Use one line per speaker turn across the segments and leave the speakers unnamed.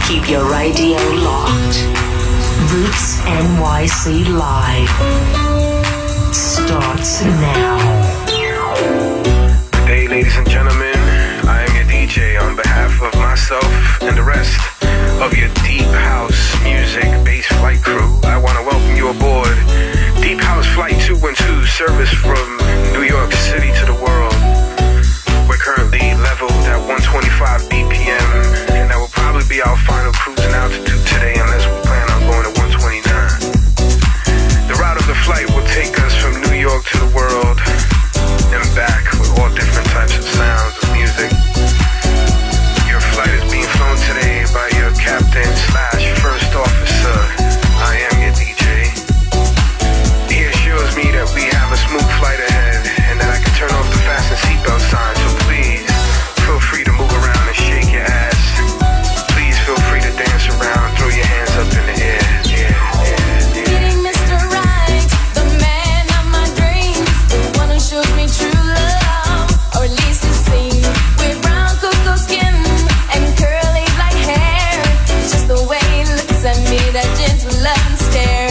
Keep your radio locked. Roots NYC Live starts now.
Good day, ladies and gentlemen. I am your DJ on behalf of myself and the rest of your Deep House Music Bass Flight crew. I want to welcome you aboard Deep House Flight 212, service from New York City to the world. We're currently leveled at 125 BPM, and that will probably be our final cruising altitude today unless we plan on going to 129. The route of the flight will take us from New York to the world and back with all different types of sounds of music. Your flight is being flown today by your captain / first officer. I am your DJ. He assures me that we have a smooth flight ahead and that I can turn off the fasten seatbelt sign, so please feel free to move around and shake your ass. Please feel free to dance around, throw your hands up in the air.
Meeting Mr. Right, the man of my dreams, the one who showed me true love, or at least it seemed. With brown cocoa skin and curly black hair, it's just the way he looks at me, that gentle love and stare.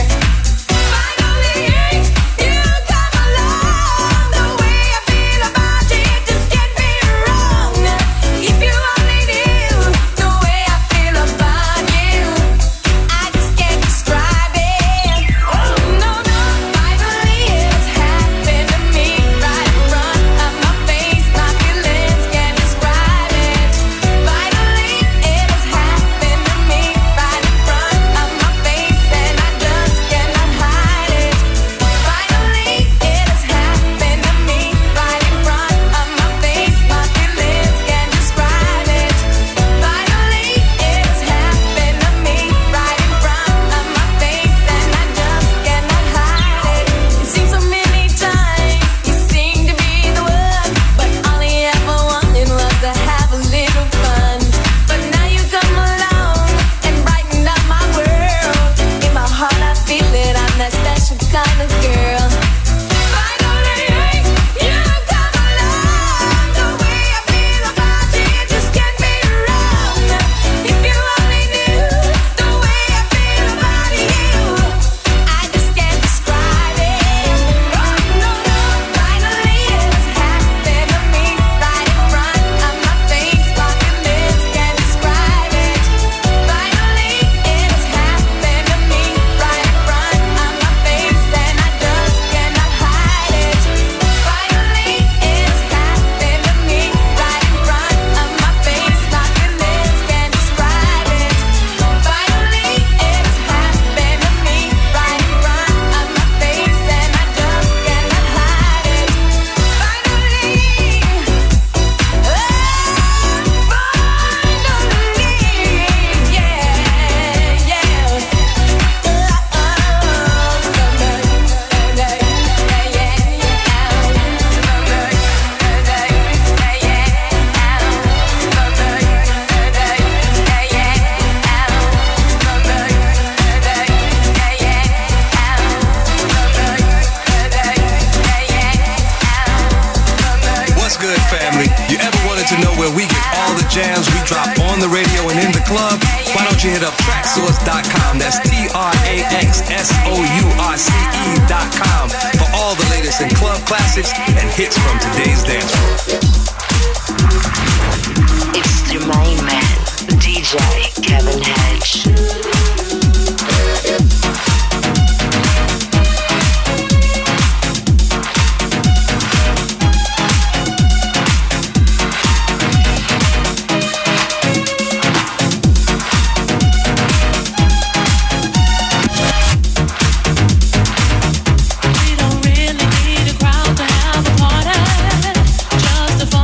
We don't really need a crowd to have a party. Just a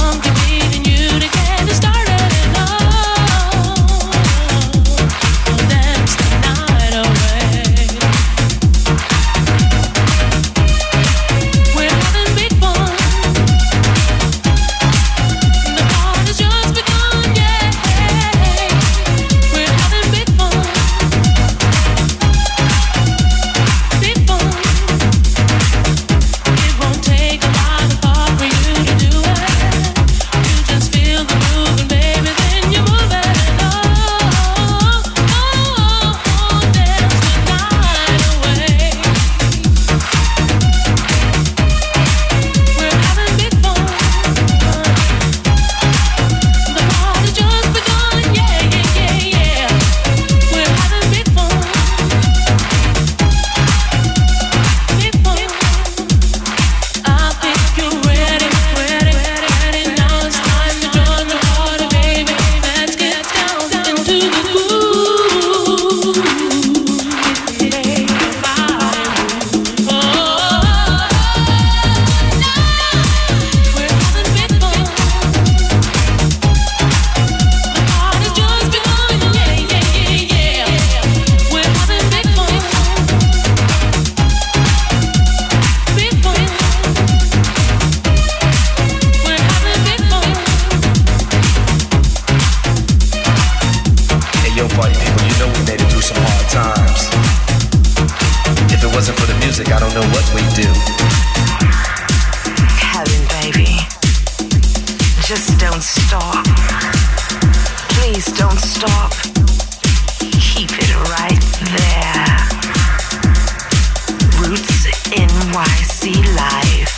stop. Please don't stop. Keep it right there. Roots NYC Live.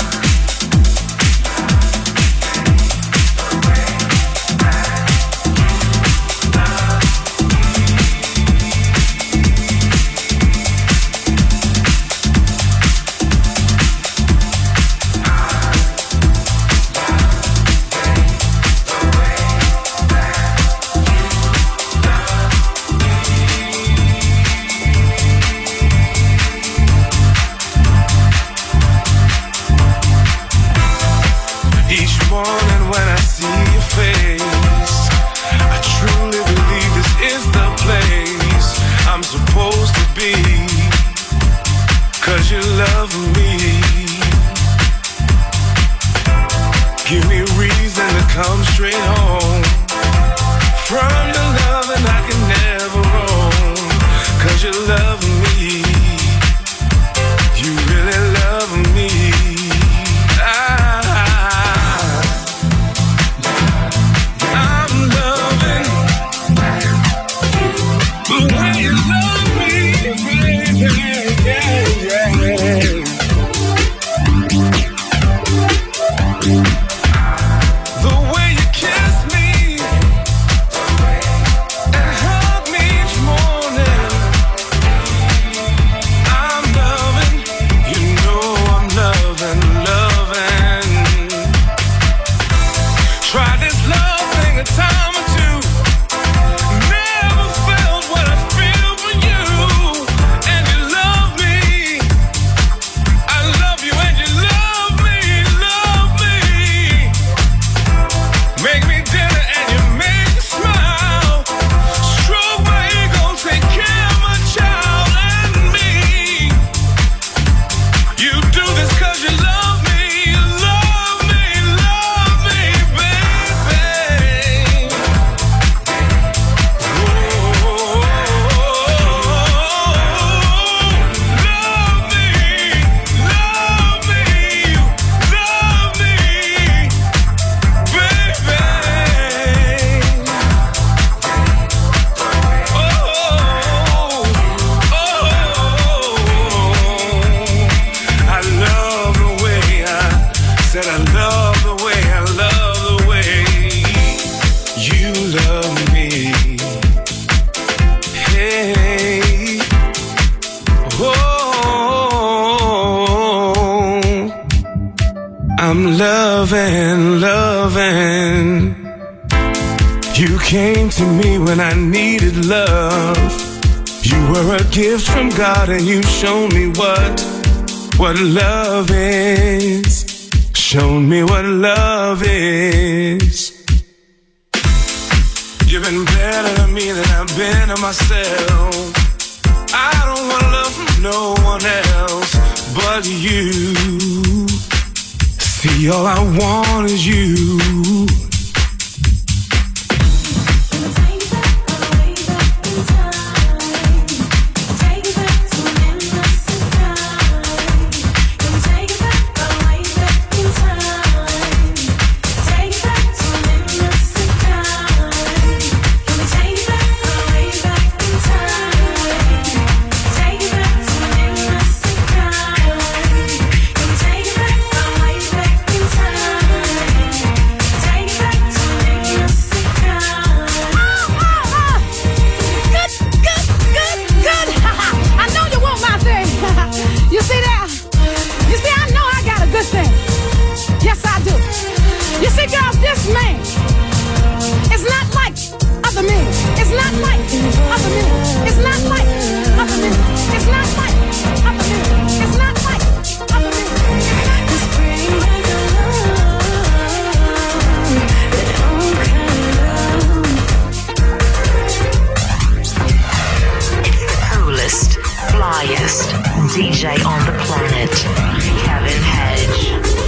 God, and you shown me what love is. Shown me what love is. You've been better to me than I've been to myself. I don't want love from no one else but you. See, all I want is you.
DJ on the planet, Kevin Hedge.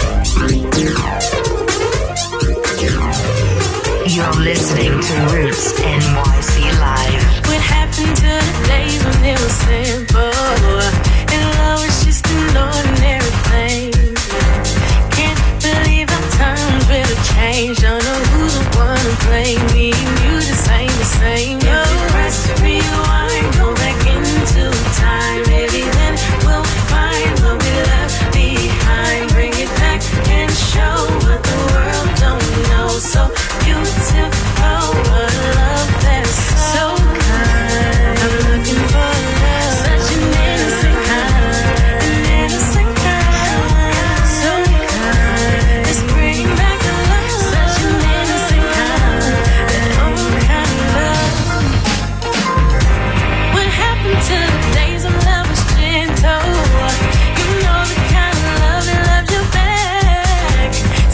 You're listening to Roots NYC Live.
What happened to the days when it was simple and love was just an ordinary thing? Can't believe how times really changed. Don't know who's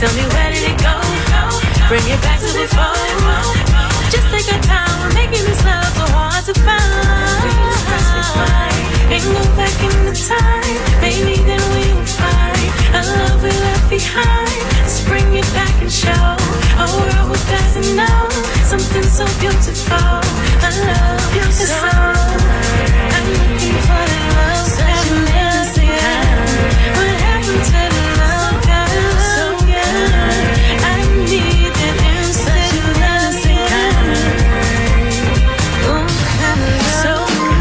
Tell me where did it go? Bring it back to before. Just take our time, we're making this love so hard to find. Ain't no back in the time, maybe then we will find a love we left behind. Let's bring it back and show a world who doesn't know something so beautiful. A love beautiful. I'm looking for the love that you never see. What happened to the love that is so good? I need that inside you never see. Oh, kind of love. So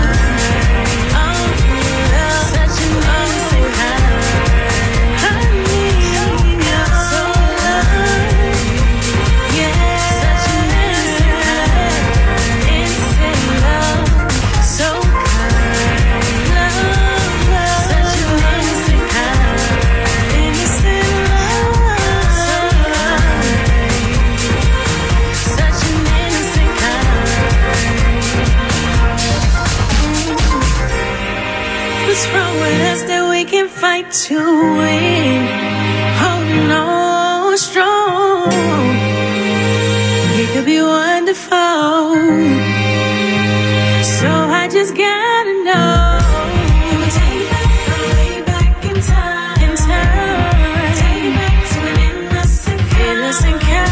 what's wrong with us that we can fight to win? Holding on strong, it could be wonderful. So I just gotta know. Can we take it back, go way back in time? Take it back to an innocent kind.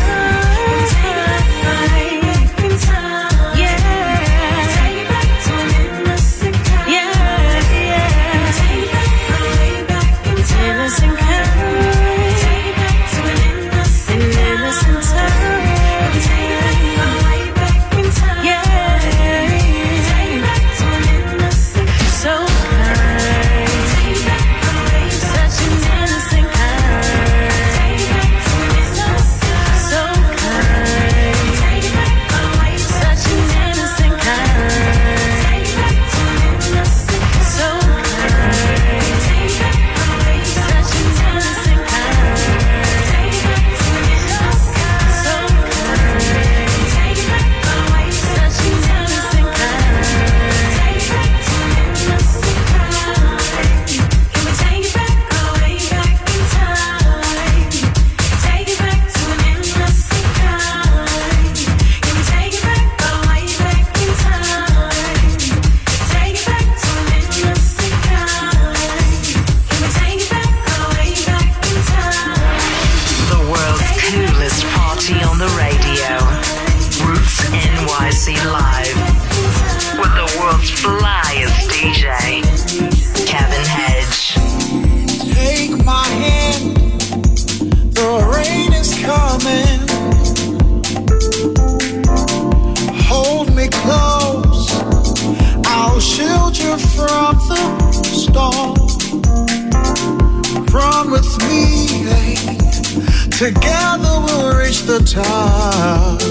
Together we'll reach the top,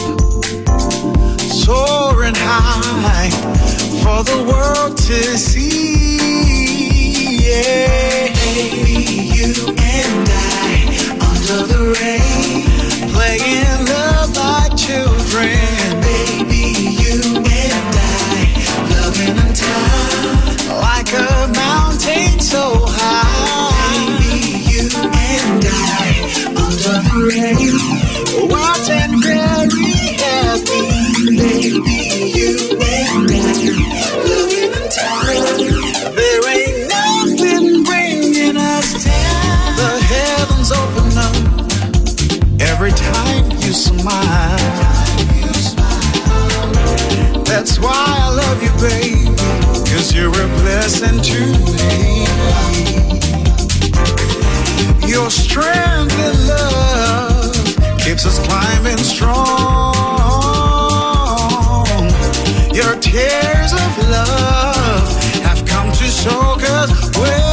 soaring high for the world to see. Yeah, baby, you and I under the rain, playing love like children. Baby, you and I loving in time like a mountain so high. Baby, you and I under the rain, watching very happy. Baby, you and I loving in time. There ain't nothing bringing us down. The heavens open up every time you smile. That's why I love you, baby, 'cause you're a blessing to me. Your strength and love keeps us climbing strong. Your tears of love have come to soak us wet.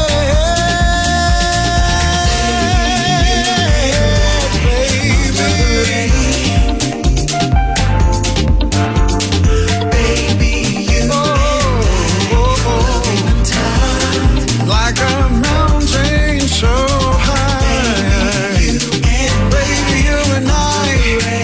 Baby, you and I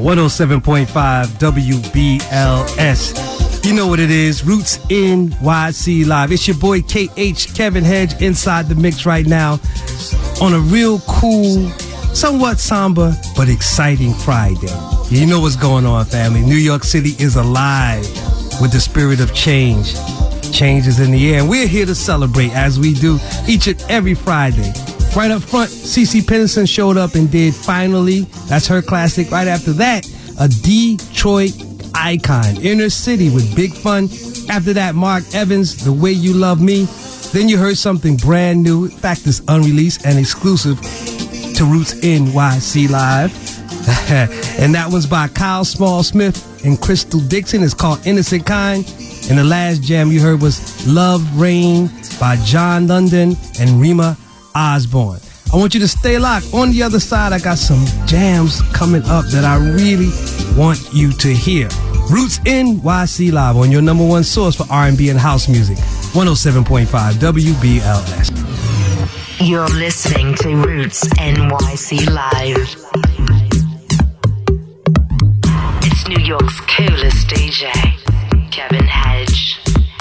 107.5 WBLS. You know what it is, Roots NYC Live. It's your boy KH, Kevin Hedge, inside the mix right now on a real cool, somewhat somber, but exciting Friday. You know what's going on, family. New York City is alive with the spirit of change. Change is in the air, and we're here to celebrate as we do each and every Friday. Right up front, CeCe Peniston showed up and did Finally. That's her classic. Right after that, a Detroit icon, Inner City with Big Fun. After that, Mark Evans, The Way You Love Me. Then you heard something brand new. In fact, it's unreleased and exclusive to Roots NYC Live. And that one's by Kyle Small Smith and Crystal Dixon. It's called Innocent Kind. And the last jam you heard was Love Rain by John London and Rima Osborne. I want you to stay locked. On the other side, I got some jams coming up that I really want you to hear. Roots NYC Live on your number one source for R&B and house music. 107.5 WBLS.
You're listening to Roots NYC Live. It's New York's coolest DJ, Kevin Hedge.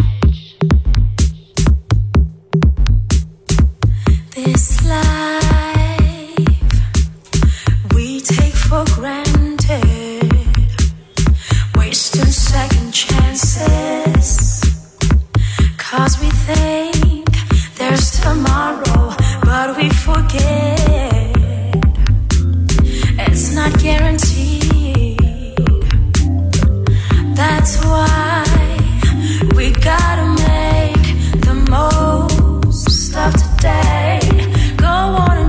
This life we take for granted, wasting second chances, 'cause we think there's tomorrow, but we forget it's not guaranteed. That's why we gotta make the most of today. Go on and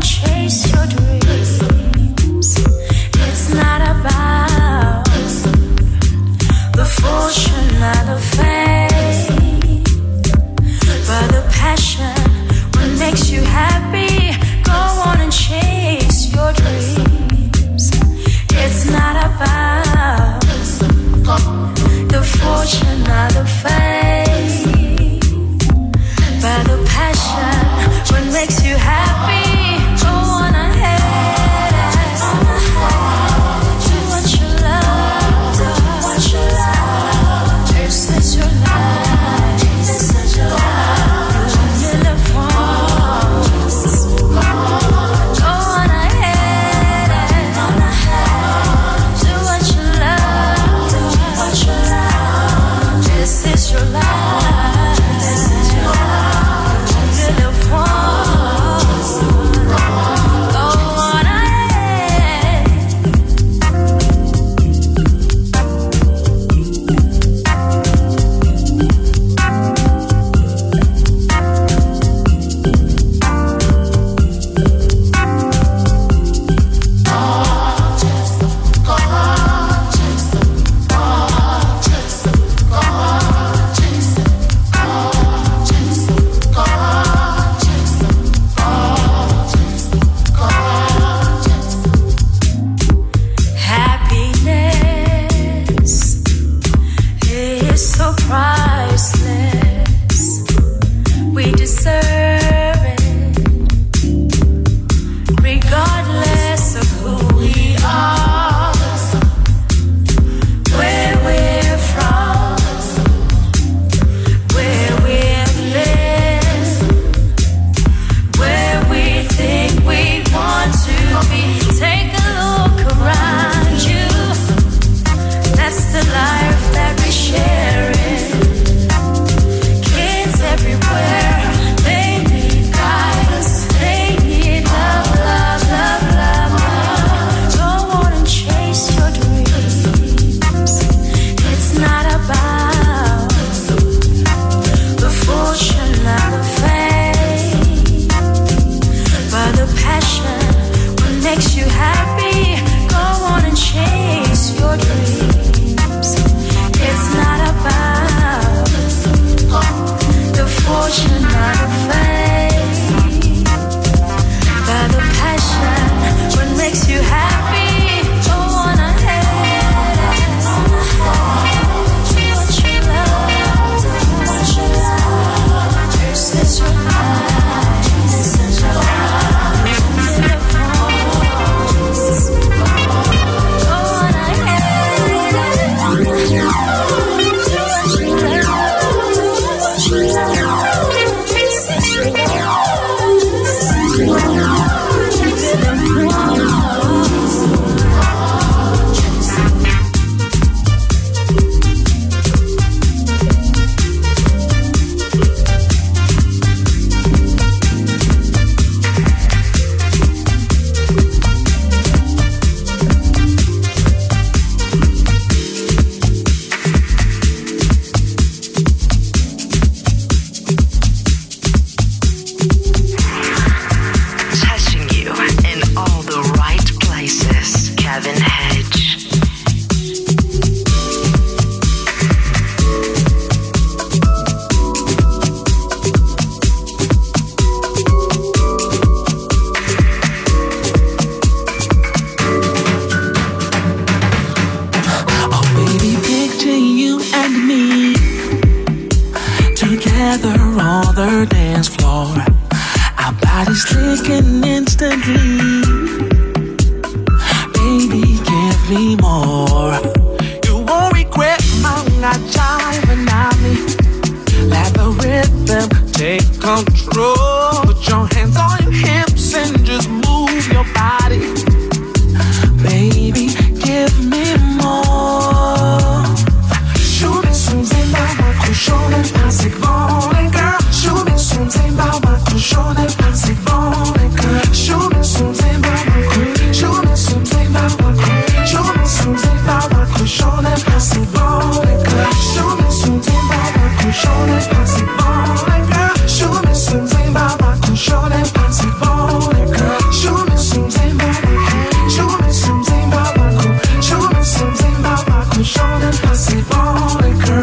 body's clicking instantly. Baby, give me more. You won't regret my jive and me. Let the rhythm take control. Put your hands on your hips and just move your body. Baby, give me more. Shoot me something about my cushion and pass it on, girl. Shoot me something about my cushion and pass it on, girl. Shoot me something about my cushion. Shoot me something about my cushion. Shoot me something about my cushion and pass it on, girl. Shoot me something about my cushion and pass it on, girl. Show me something about my cushion and pass it on, girl. Show me something about my, show me something about my cushion. Show me something about my cushion and pass it on, girl.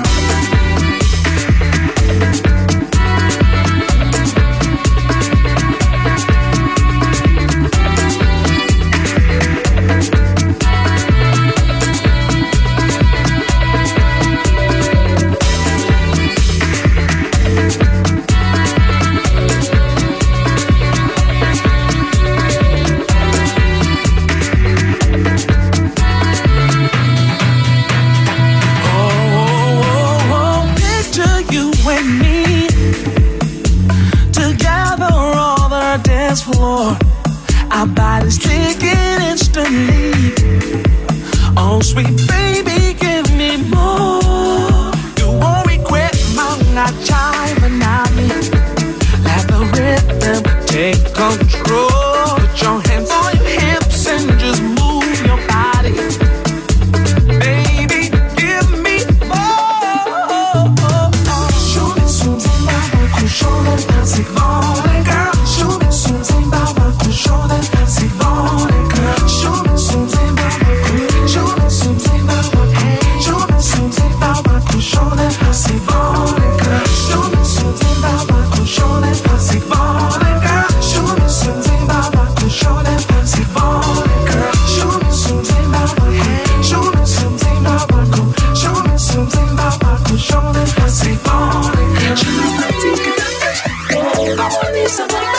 Floor. Our bodies clicking instantly. Oh, sweet baby, give me more. You won't regret my jive and me. Let the rhythm take control. Put your hands on your hips and just move your body. Baby, give me more. Show me something about my cushion and pass it on, girl. Show me something about my cushion and pass it on, girl. Show me something about my cushion. Show me something about my cushion. Show me something about my cushion and pass it on, girl. Show me something about my cushion and pass it on, girl. Show me something about my cushion and pass it on, girl. Show me something about my cushion. Show me something about my cushion. Show me something about my cushion and pass it on, girl. Show me something about I want it so bad.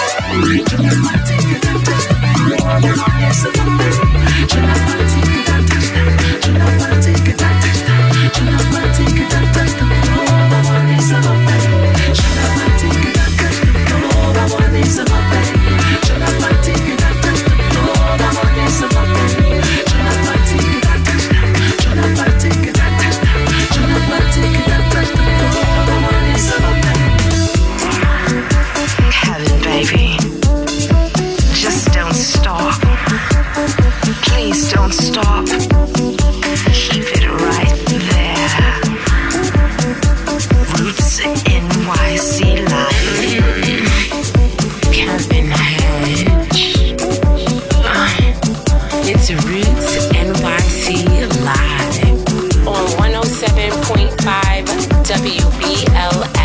Heaven, baby. Just don't stop. Please don't stop. Keep it right there. Roots NYC Live. Kevin Hedge. It's Roots NYC Live on 107.5 WBLS.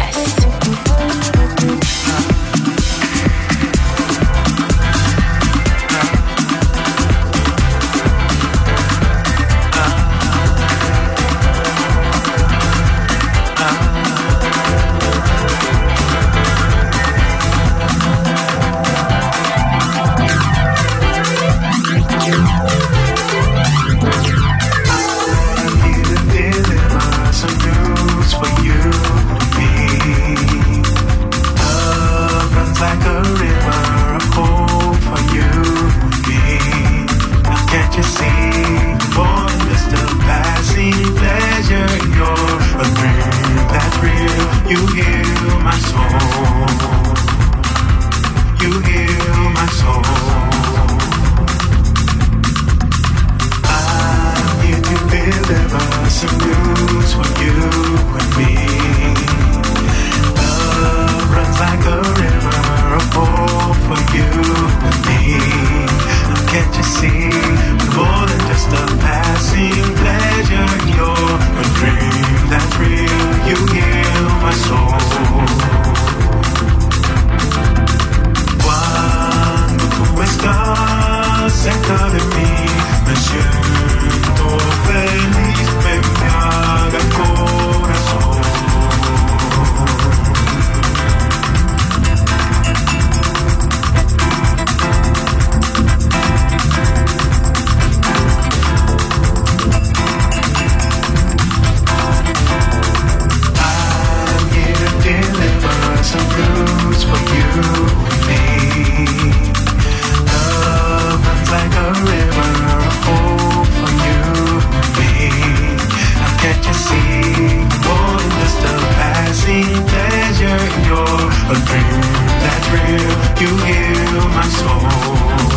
you heal my soul.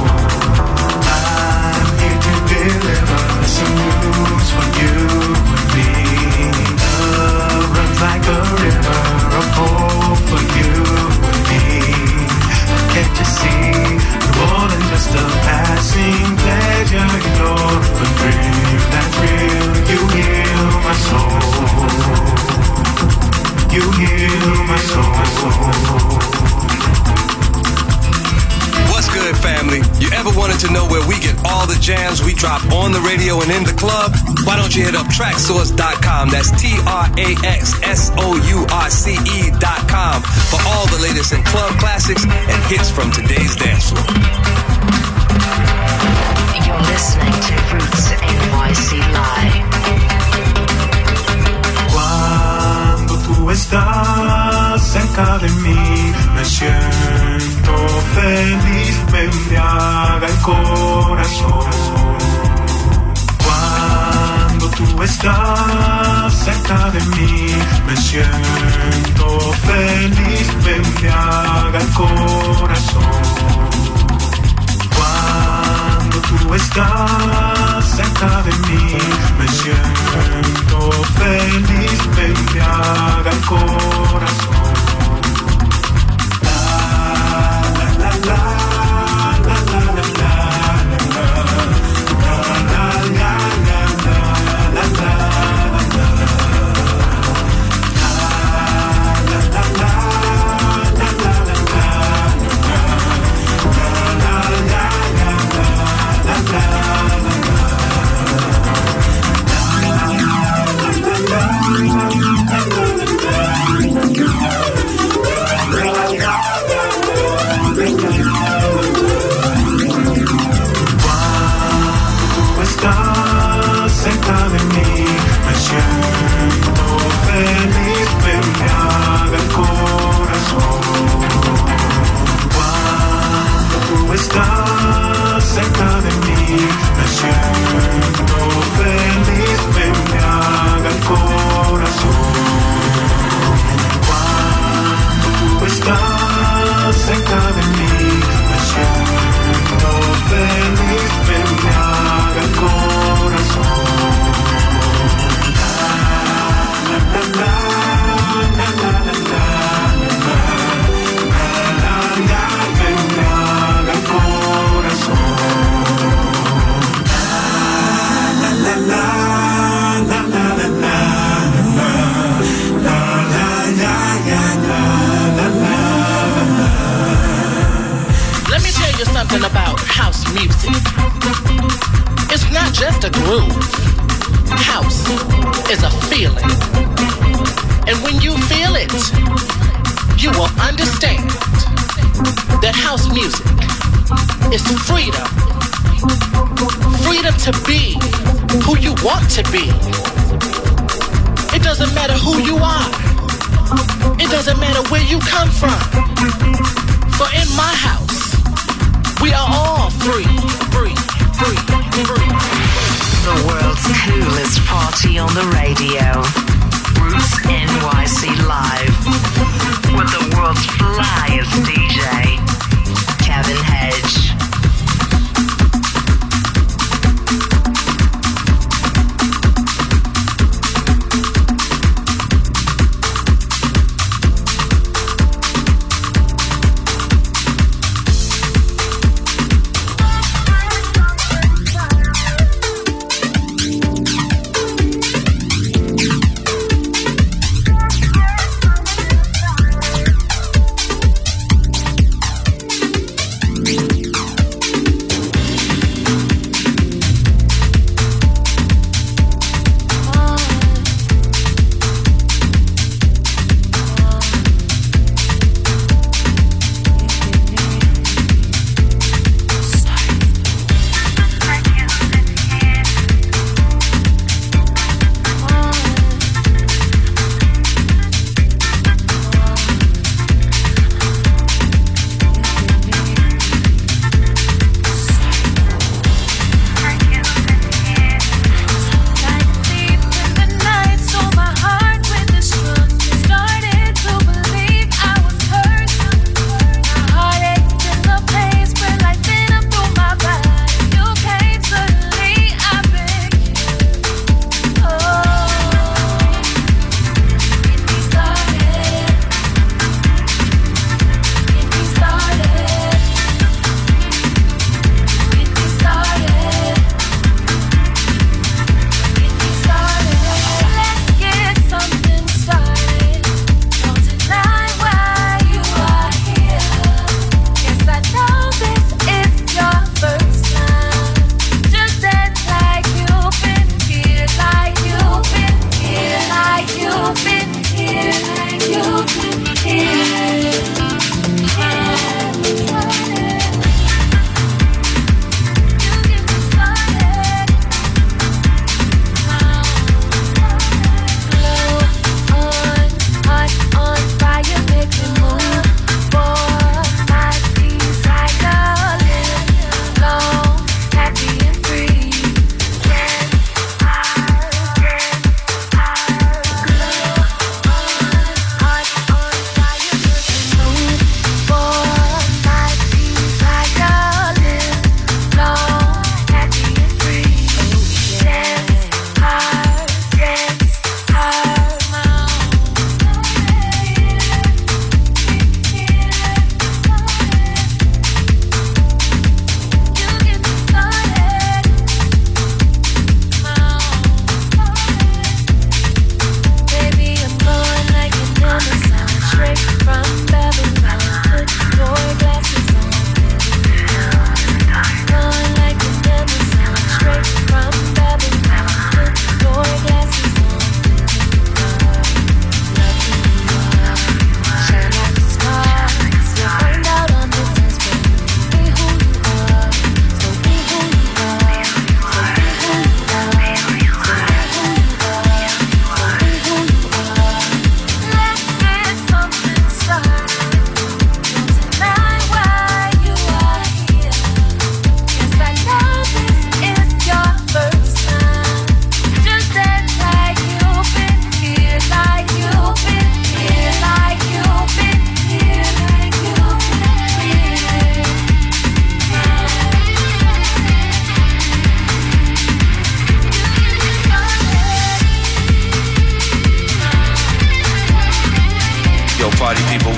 I'm here to deliver some news for you and me. Love runs like a river of hope for you and me. Can't you see, more than just a passing pleasure, you're a dream that's real. You heal my soul. You heal my soul.
What's good, family? You ever wanted to know where we get all the jams we drop on the radio and in the club? Why don't you hit up Traxsource.com? That's TRAXSOURCE.com for all the latest in club classics and hits from today's dance floor.
You're listening to Roots NYC Live.
Cuando tú estás cerca de mí, me siento feliz, me embriaga el corazón. Cuando tú estás cerca de mí, me siento feliz, me embriaga el corazón. Cuando tú estás cerca de mí, me siento feliz, me embriaga el corazón. La la la la la la la cerca de mí, me siento feliz, me embriaga el corazón. Cuando tú estás cerca de mí, me siento feliz, me embriaga el corazón. Cuando tú estás cerca de mí, me siento feliz, me embriaga el corazón.
Let me tell you something about house music. It's not just a groove. House is a feeling. And when you feel it, you will understand that house music is freedom. Freedom to be who you want to be. It doesn't matter who you are. It doesn't matter where you come from. For in my house, we are all free, free, free, free.
The world's coolest party on the radio. Roots NYC Live. With the world's flyest DJ, Kevin Hedge.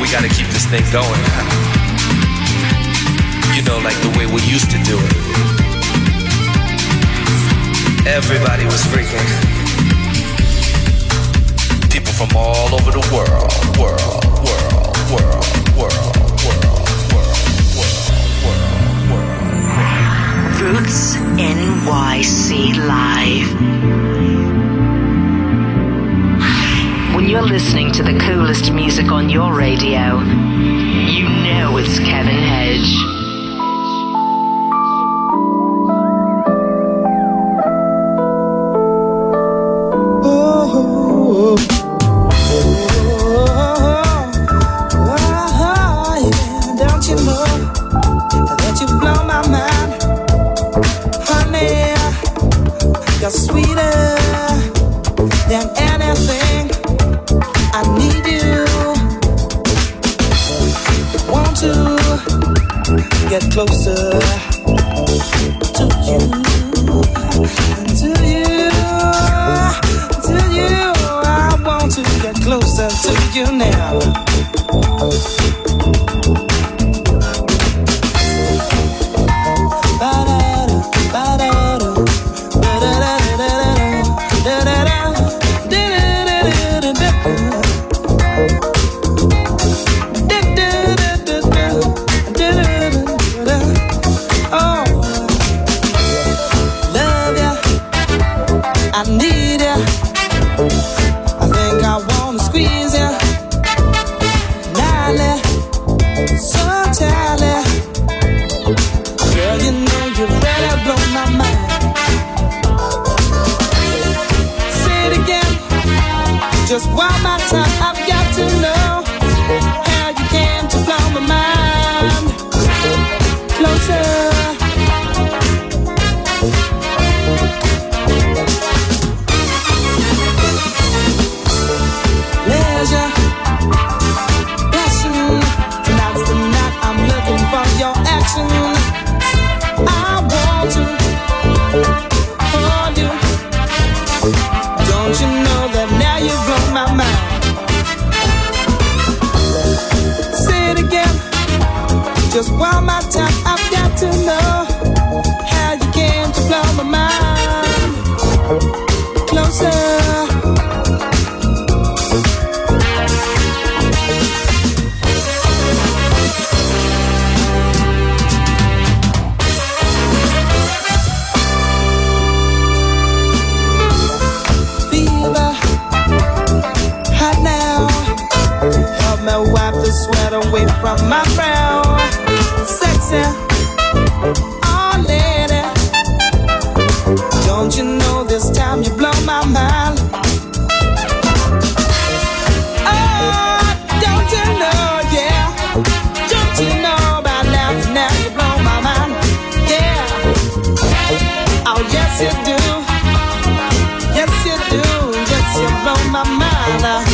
we gotta keep this thing going. You know, like the way we used to do it. Everybody was freaking. People from all over the world.
Roots NYC Live. When you're listening to the coolest music on your radio, you know it's Kevin Hedge.
Don't you know that you blow my mind, honey? You're sweeter than anything. I need you. Want to get closer to you, to you, to you. I want to get closer to you now. I need ya. I think I wanna squeeze ya. Nally, so tally. Girl, you know you really blow my mind. Say it again, just one more time. I've got to know how you came to blow my mind. Closer. I want to hold you. Don't you know that now you blow my mind? Say it again, just one more time. I've got to know how you came to blow my mind. Closer. Wipe the sweat away from my brow. Sexy, oh lady, don't you know this time you blow my mind? Oh, don't you know, yeah, don't you know by now you blow my mind, yeah. Oh yes you do, yes you do, yes you blow my mind.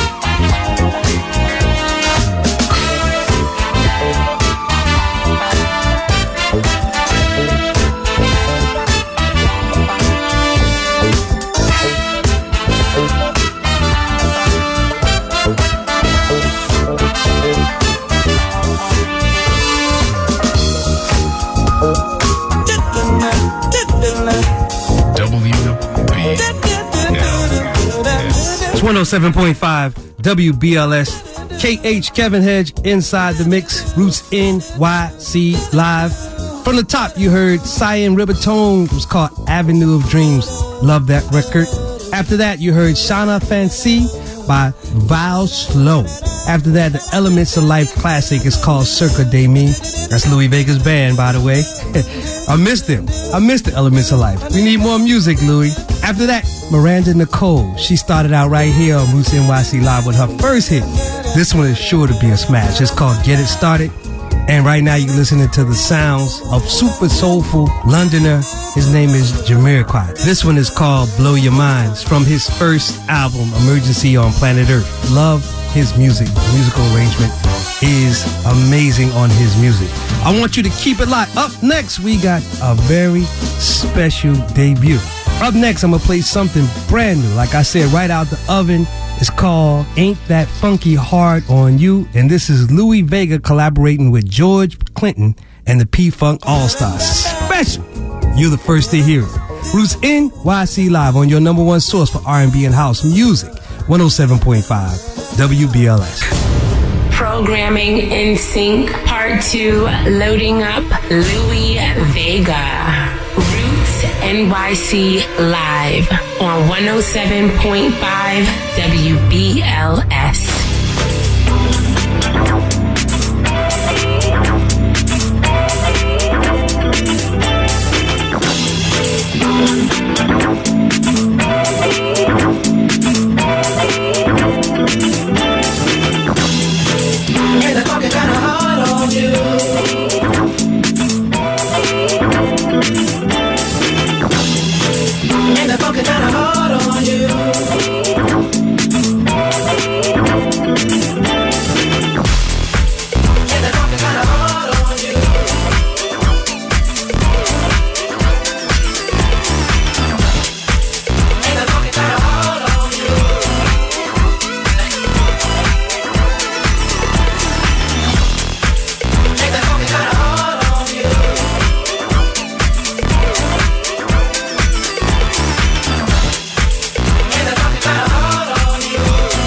It's 107.5 WBLS. KH Kevin Hedge inside the mix. Roots NYC Live. From the top, you heard Cyan Ribatone. It was called Avenue of Dreams. Love that record. After that, you heard Shauna Fancy by Val Slow. After that, the Elements of Life classic is called Circa de Me. That's Louis Vega's band, by the way. I missed them. I missed the Elements of Life. We need more music, Louis. After that, Miranda Nicole. She started out right here on Roots NYC Live with her first hit. This one is sure to be a smash. It's called Get It Started. And right now you're listening to the sounds of super soulful Londoner. His name is Jamiroquai. This one is called Blow Your Mind. It's from his first album, Emergency on Planet Earth. Love his music. The musical arrangement is amazing on his music. I want you to keep it locked. Up next, we got a very special debut. Up next, I'm going to play something brand new. Like I said, right out the oven. It's called Ain't That Funky Hard on You, and this is Louis Vega collaborating with George Clinton and the P-Funk All-Stars. Special! You're the first to hear it. Roots NYC Live on your number one source for R&B and house music, 107.5 WBLS.
Programming in sync, part 2, loading up Louis Vega. Roots NYC Live on 107.5 WBLS.
And the fucking kinda hard on you. And the fucking kinda hard on you. And the fucking kinda hard on you. And the fucking kinda hard on you. And the fucking kinda hard on you. And the fucking kinda hard on you.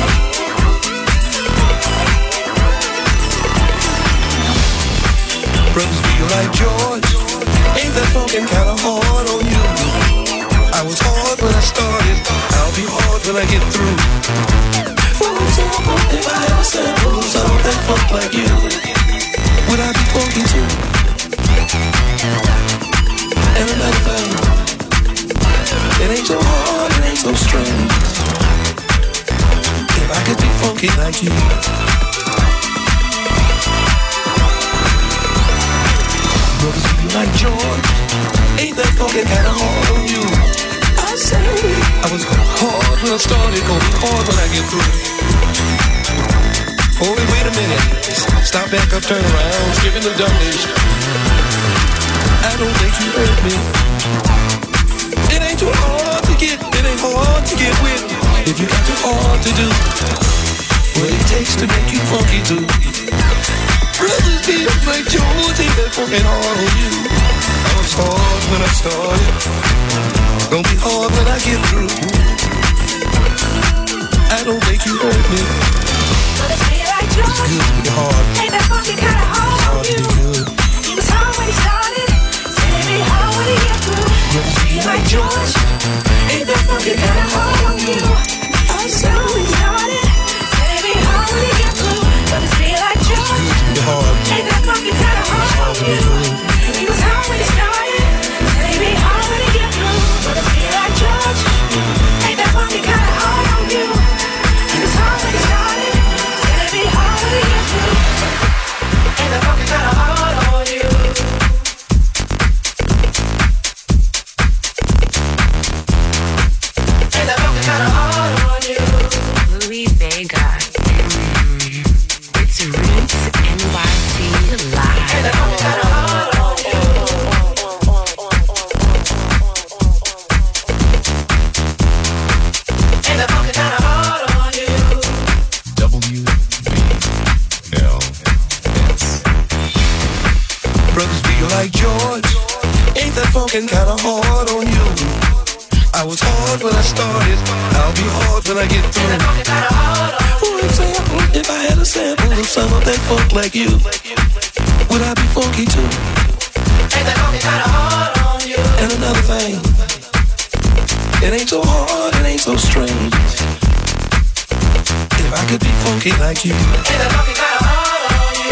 Brothers be like George, ain't that fucking kinda hard on you? I was hard when I started, I'll be hard when I get through. For example, if I had a sample of some that funk like you, would I be funky too? And another thing, it ain't so hard, it ain't so strange. If I could be funky like you. Brothers be like George, ain't that fucking kinda hard on you? I say, I was hard when I started, gonna be hard when I get through. Oh, wait a minute, stop back up, turn around, skipping the dummies. I don't think you heard me. It ain't too hard to get, it ain't hard to get with. If you got too hard to do what it takes to make you funky too. Brothers be like George, ain't that fucking hard on you? I was hard when I started, gonna be hard when I get through. I don't think you heard me.
Brothers be like George,
it's good to be hard.
Ain't that fucking kinda hard on you? He was hard when he started, said it'd be hard when he get through.
Brothers be like George,
Ain't that fucking kinda hard on you? I was slow when he started, said it'd be hard when he get through. Brothers be like George, ain't that fucking kinda hard on you? He was hard when he started, said it'd be hard when he get through. Brothers be like George, ain't that fucking kinda hard on you? He was hard when he started, said it'd be hard when he get through.
Ain't that fucking kinda hard on you. Ain't that fucking kinda hard on you.
Louis Vega. It's Roots NYC Live.
Ain't that fucking kinda hard on you. Ain't that fucking kinda hard on you.
WBLS. Brothers be like George, ain't that fucking kinda hard on you? I was hard when I started, I'll be hard when I get through.
Ain't that fucking kinda hard on you.
For example, if I had a sample of some of that funk like you, would I be funky too?
Ain't that fucking kinda hard on you.
And another thing, it ain't so hard, it ain't so strange. If I could be funky like you.
Ain't that fucking kinda hard on you.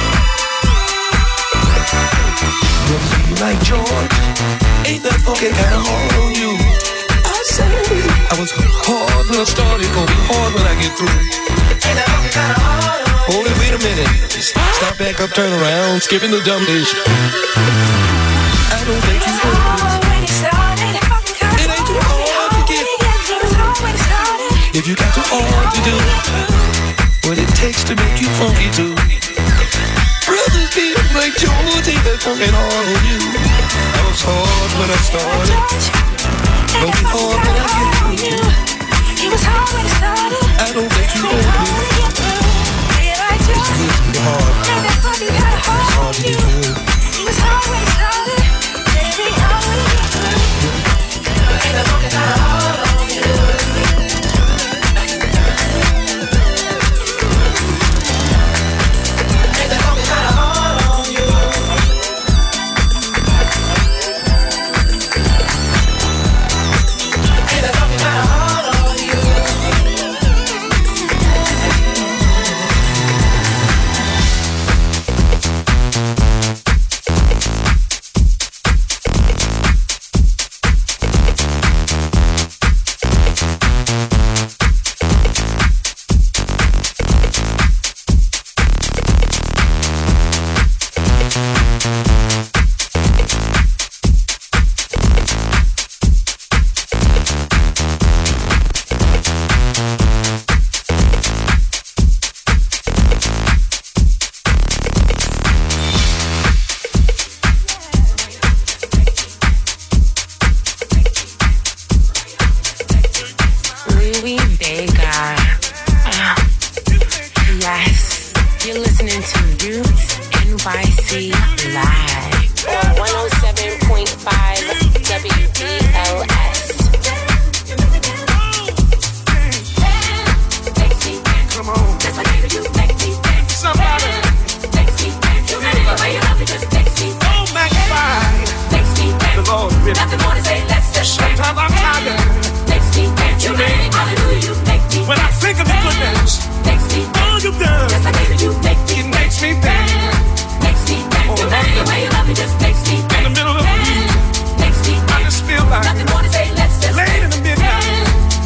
Brothers be like George, ain't that fucking kinda hard on you? I say, I was hard when I started, gonna be hard when I get through.
Ain't that fucking kinda hard on you.
Hold it, wait a minute, stop back up, turn around, skipping the dumb days. I don't think you heard me. It ain't too hard to get. If you got too hard to do what it takes to make you funky too. Brothers be like George, ain't that fucking hard on you? I was hard when I started, gonna be hard when I get through.
was hard when it started.
I don't let you
Hard when you get through. Did I just? And that puppy got a hold on you. It was hard when it started. Baby, hard when you get through. And the puppy got a hold on you. And the puppy got a hold on you. And the puppy got a hold on you.
Louis Vega. Yes, you're listening to Roots NYC Live on 107.5 WBLS.
Come on. Somebody. Oh, magnify. The Lord with me. Sometimes I'm tired. You make me. When I think of the goodness, all you've done, it makes me think. Oh, in the middle of the week, I just feel like late in the midnight.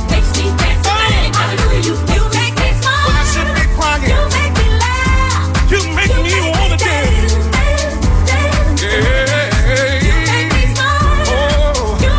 When I sit there quiet, you make me wanna dance. Yeah. Oh.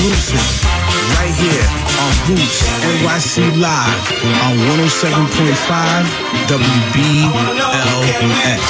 exclusive right here on Roots NYC Live on 107.5 WBLS.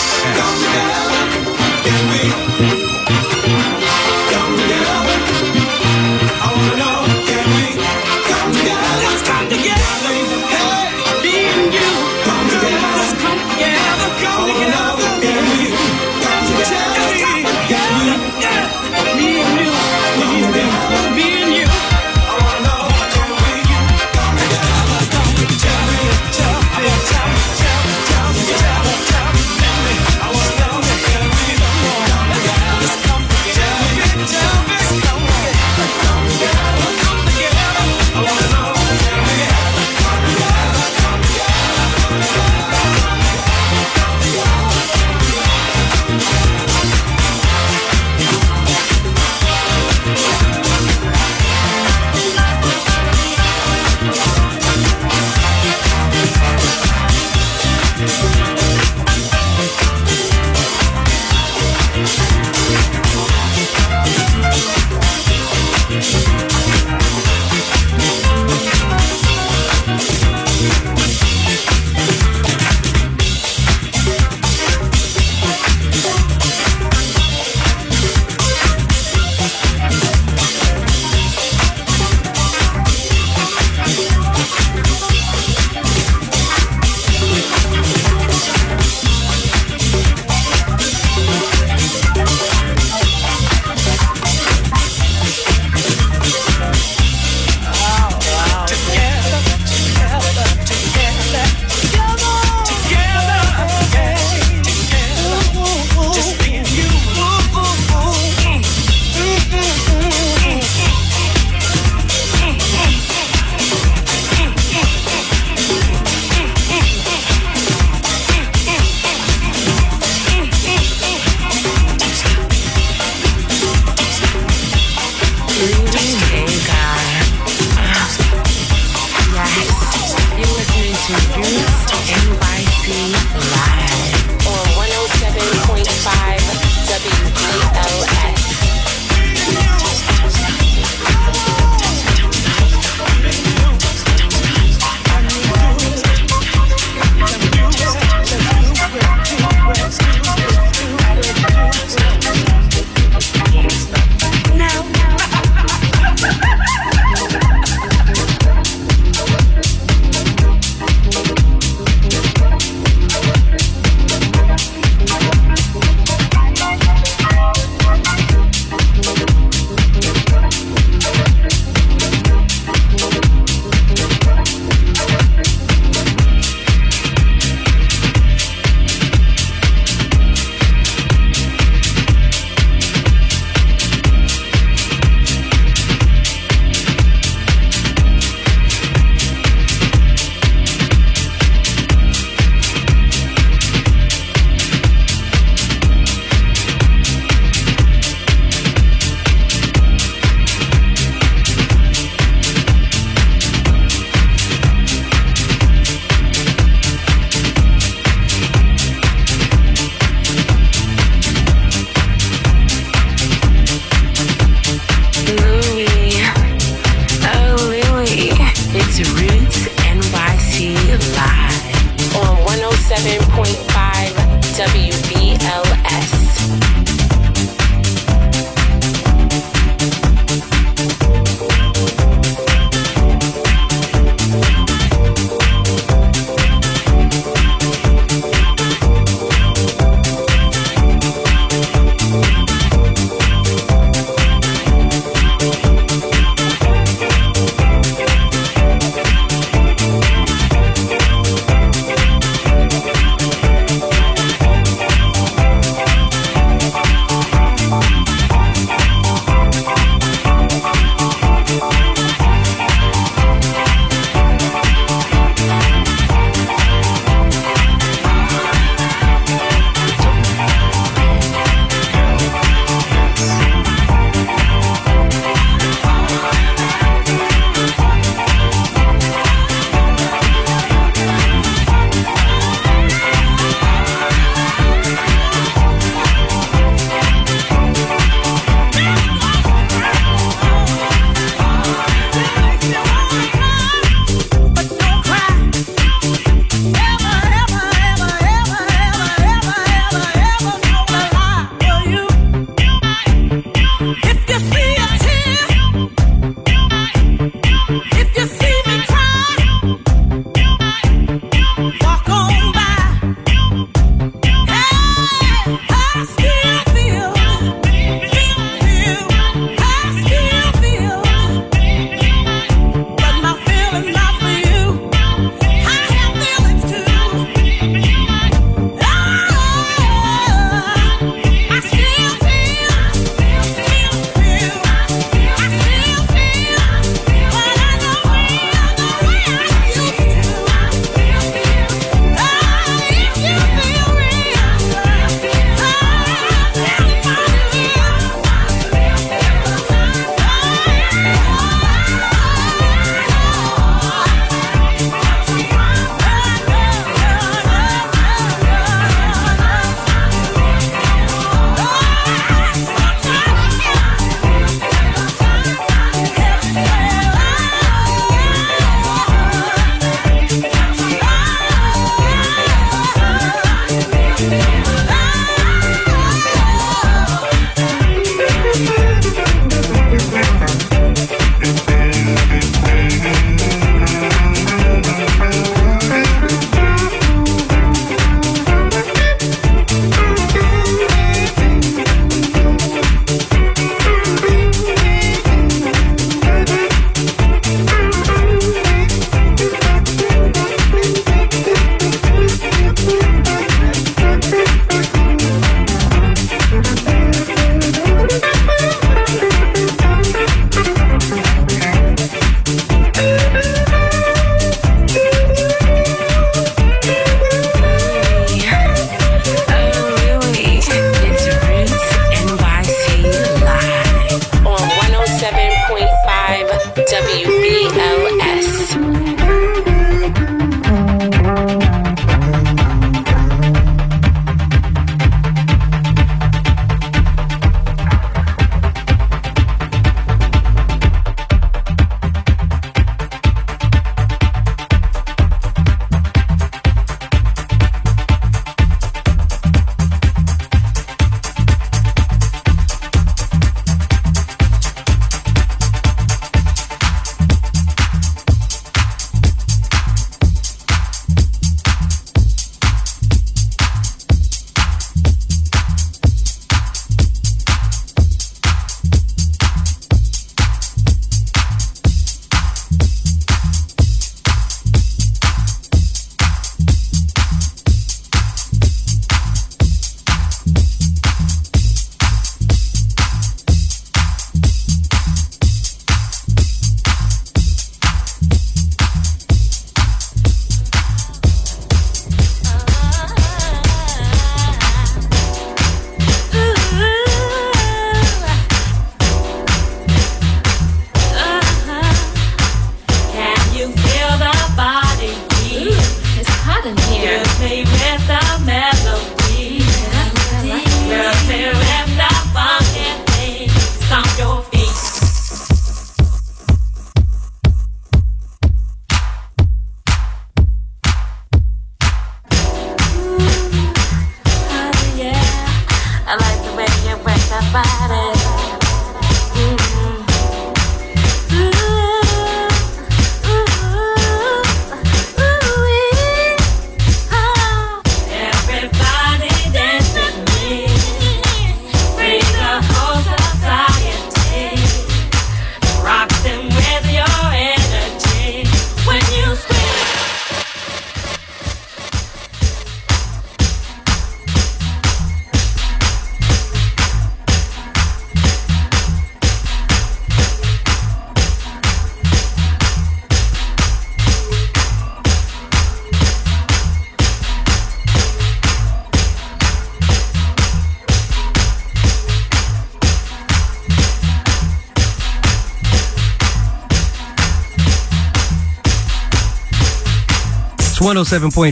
It's 107.5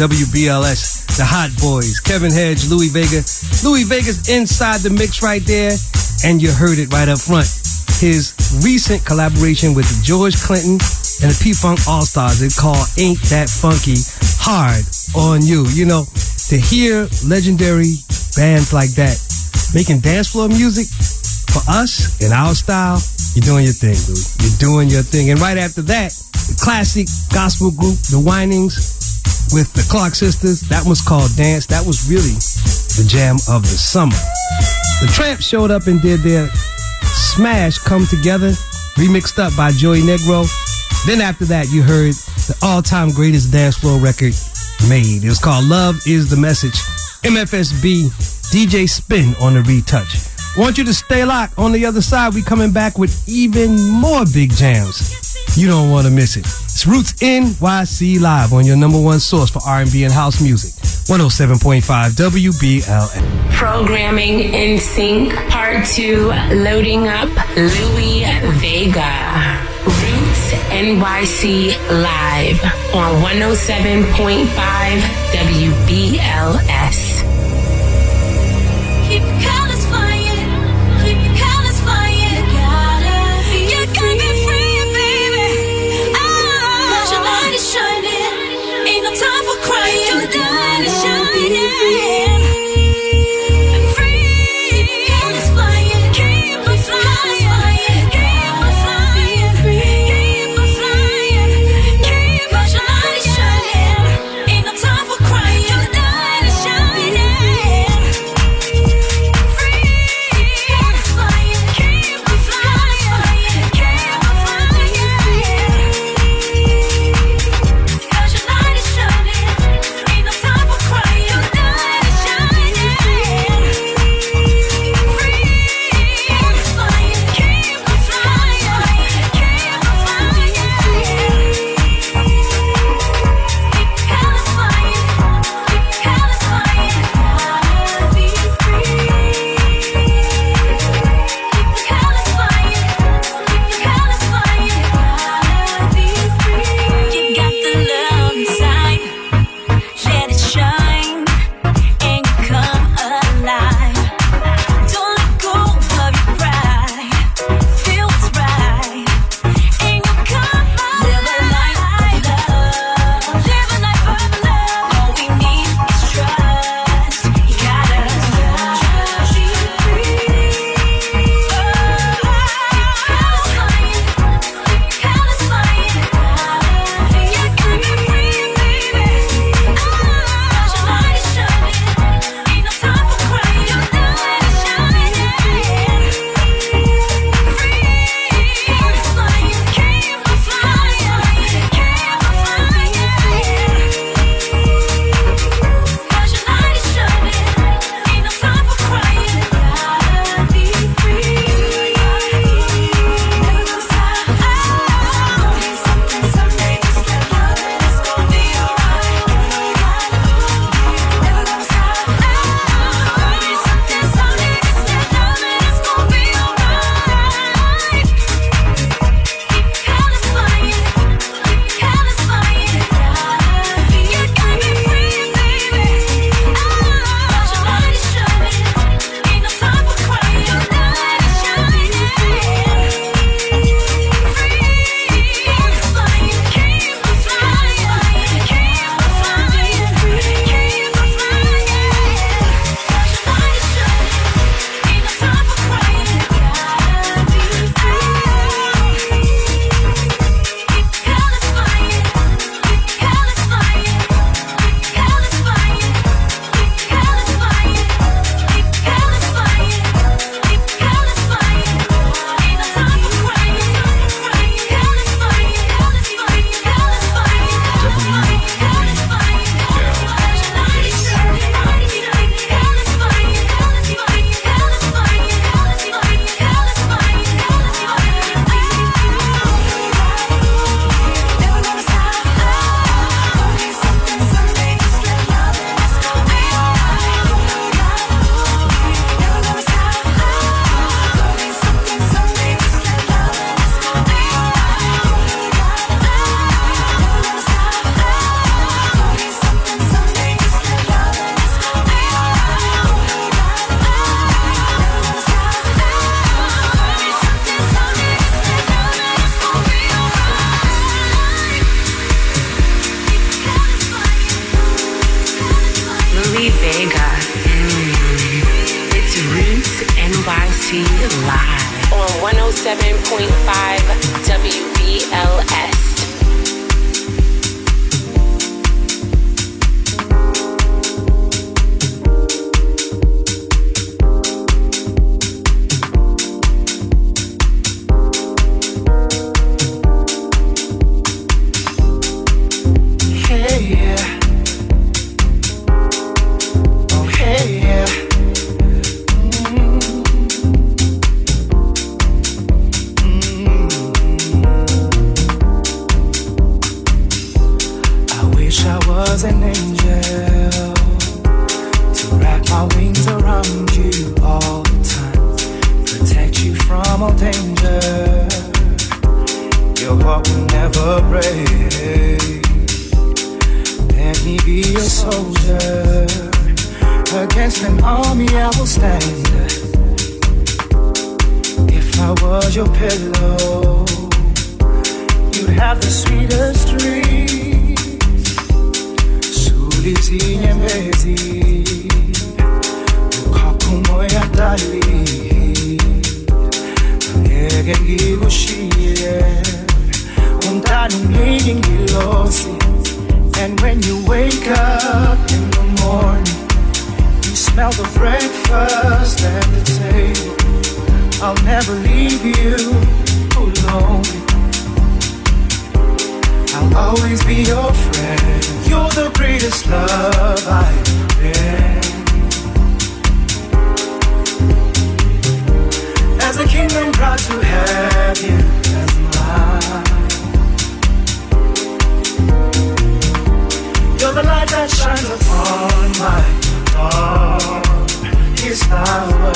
WBLS, the Hot Boys. Kevin Hedge, Louis Vega. Louis Vega's inside the mix right there, and you heard it right up front. His recent collaboration with George Clinton and the P-Funk All-Stars, it's called Ain't That Funky, Hard on You. You know, to hear legendary bands like that making dance floor music for us in our style, You're doing your thing, dude. You're doing your thing. And right after that, the classic gospel group, The Winings, with the Clark Sisters. That was called Dance. That was really the jam of the summer. The Tramps showed up and did their smash Come Together, remixed up by Joey Negro. Then after that, you heard the all-time greatest dance floor record made. It was called Love Is the Message. MFSB, DJ Spin on the retouch. I want you to stay locked. On the other side, we coming back with even more big jams. You don't want to miss it. It's Roots NYC Live on your number one source for R&B and house music. 107.5 WBLN.
Programming in Sync, Part 2, loading up Louis Vega. Roots NYC Live on 107.5 WBLS.
Keep your colors flying. Keep your colors flying. You gotta be free, baby. Oh, 'cause your light is shining. Ain't no time for crying. Your light is shining. Free. Keep your colors flying. Keep them flying. Keep them flying. Keep them flying. Keep 'cause your light is shining. Ain't no time for crying. Your light is shining.
107.5 WBLS.
An angel to wrap my wings around you all the time, protect you from all danger. Your heart will never break. Let me be your soldier. Against an army I will stand. If I was your pillow, you'd have the sweetest dreams. Sulizi nyembezi ukakho moya dali ngeke ngikushiye umntana ungiki ngilosi. And when you wake up in the morning, you smell the breakfast at the table. I'll never leave you alone. I'll always be your friend. You're the greatest love I've been. As a king, I'm proud to have you as mine. You're the light that shines upon my darkest hour.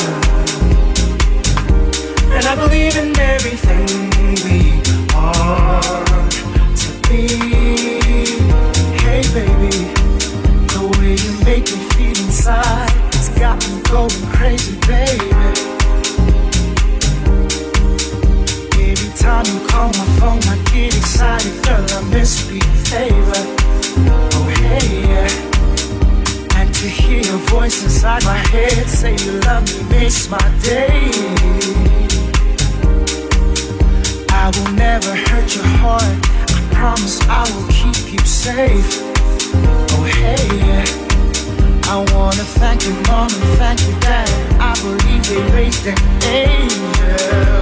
And I believe in everything we are. Hey baby, the way you make me feel inside has got me going crazy, baby. Every time you call my phone, I get excited, girl, I misbehave. Oh hey, yeah. And to hear your voice inside my head say you love me makes my day. I will never hurt your heart, promise I will keep you safe. Oh hey, yeah. I wanna thank your mom and thank your dad. I believe they raised an angel.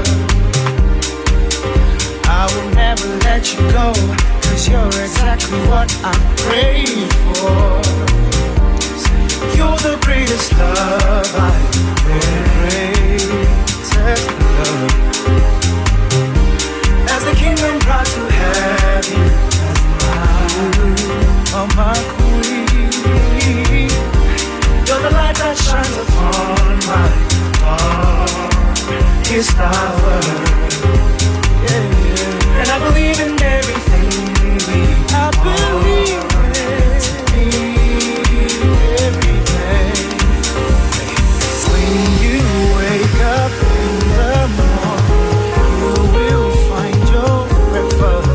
I will never let you go, 'cause you're exactly what I prayed for. You're the greatest love I've been. Greatest love. As the kingdom proud to have you as mine, oh my queen. You're the light that shines upon my darkest hour. Yeah, yeah. And I believe in everything we are. I believe in everything. When you wake up in the morning, you will find your breakfast.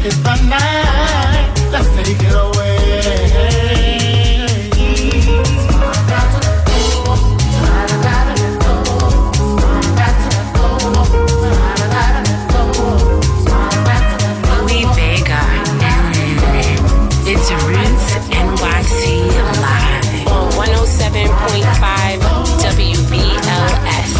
It's the night. Let's take it away.
Louis Vega. It's Roots NYC Live on 107.5 WBLS.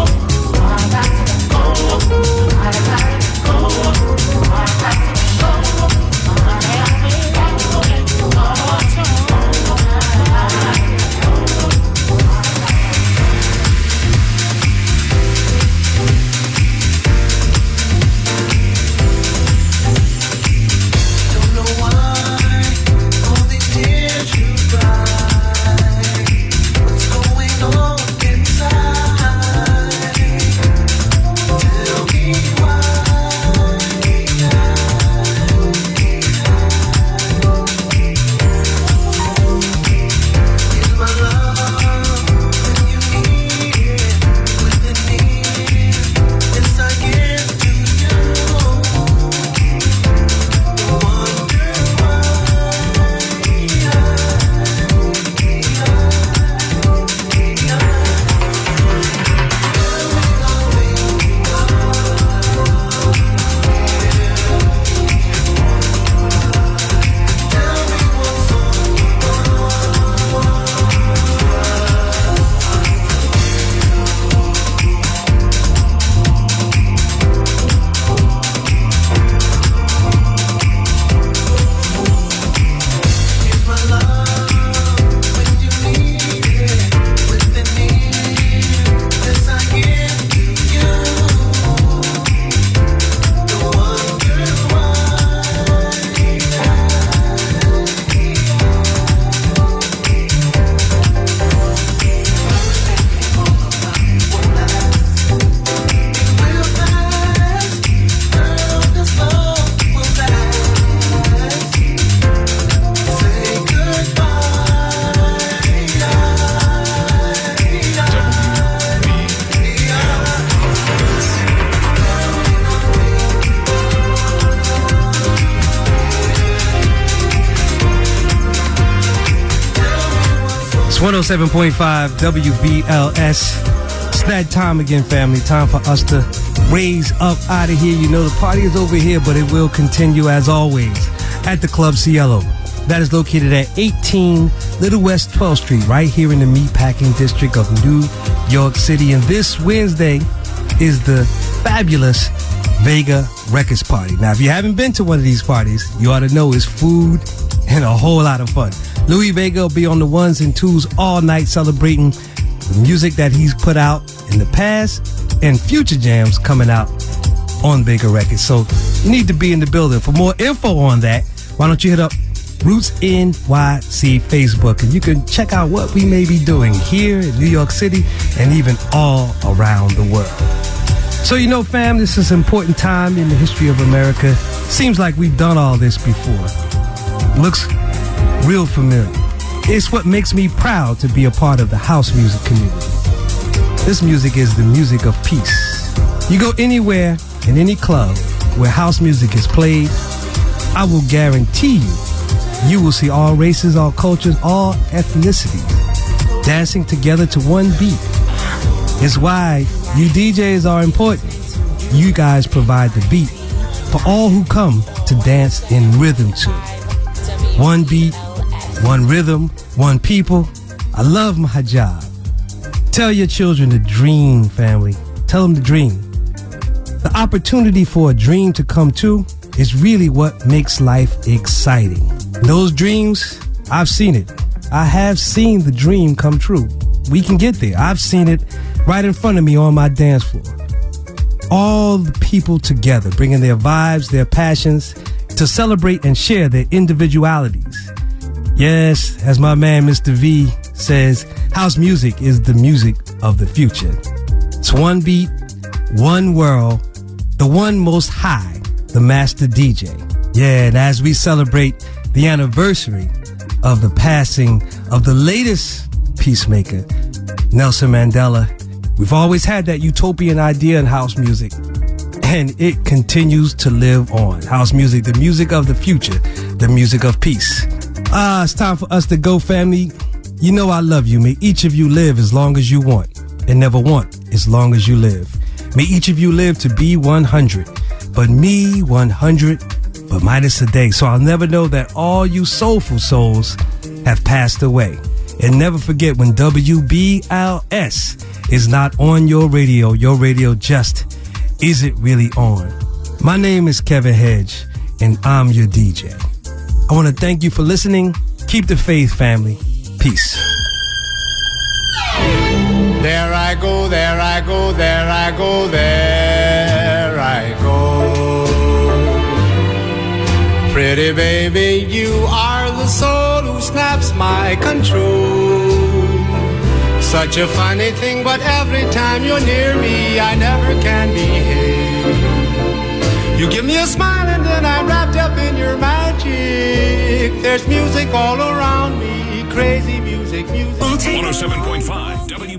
It's 107.5 WBLS. It's that time again, family. Time for us to raise up out of here. You know the party is over here, but it will continue as always at the Club Cielo. That is located at 18 Little West 12th Street, right here in the Meatpacking District of New York City. And this Wednesday is the fabulous Vega Records Party. Now, if you haven't been to one of these parties, you ought to know it's food and a whole lot of fun. Louis Vega will be on the ones and twos all night celebrating the music that he's put out in the past and future jams coming out on Vega Records. So you need to be in the building. For more info on that, why don't you hit up Roots NYC Facebook, and you can check out what we may be doing here in New York City and even all around the world. So, you know, fam, this is an important time in the history of America. Seems like we've done all this before. Looks real familiar. It's what makes me proud to be a part of the house music community. This music is the music of peace. You go anywhere, in any club, where house music is played, I will guarantee you will see all races, all cultures, all ethnicities dancing together to one beat. It's why you DJs are important. You guys provide the beat for all who come to dance in rhythm to. One beat, one rhythm, one people. I love my job. Tell your children to dream, family. Tell them to dream. The opportunity for a dream to come true is really what makes life exciting. Those dreams, I've seen it. I have seen the dream come true. We can get there. I've seen it right in front of me on my dance floor. All the people together, bringing their vibes, their passions, to celebrate and share their individualities. Yes, as my man Mr. V says, house music is the music of the future. It's one beat, one world, the one most high, the master DJ. Yeah, and as we celebrate the anniversary of the passing of the latest peacemaker, Nelson Mandela, we've always had that utopian idea in house music. and it continues to live on. House music, the music of the future, the music of peace. It's time for us to go, family. You know I love you. May each of you live as long as you want and never want as long as you live. May each of you live to be 100, but me 100, but minus a day. So I'll never know that all you soulful souls have passed away. And never forget, when WBLS is not on your radio just isn't really on. My name is Kevin Hedge, and I'm your DJ. I want to thank you for listening. Keep the faith, family. Peace.
There I go, there I go, there I go, there I go. Pretty baby, you are the soul who snaps my control. Such a funny thing, but every time you're near me, I never can behave. You give me a smile and then I'm wrapped up in your magic. There's music all around me, crazy music, music.
107.5 W.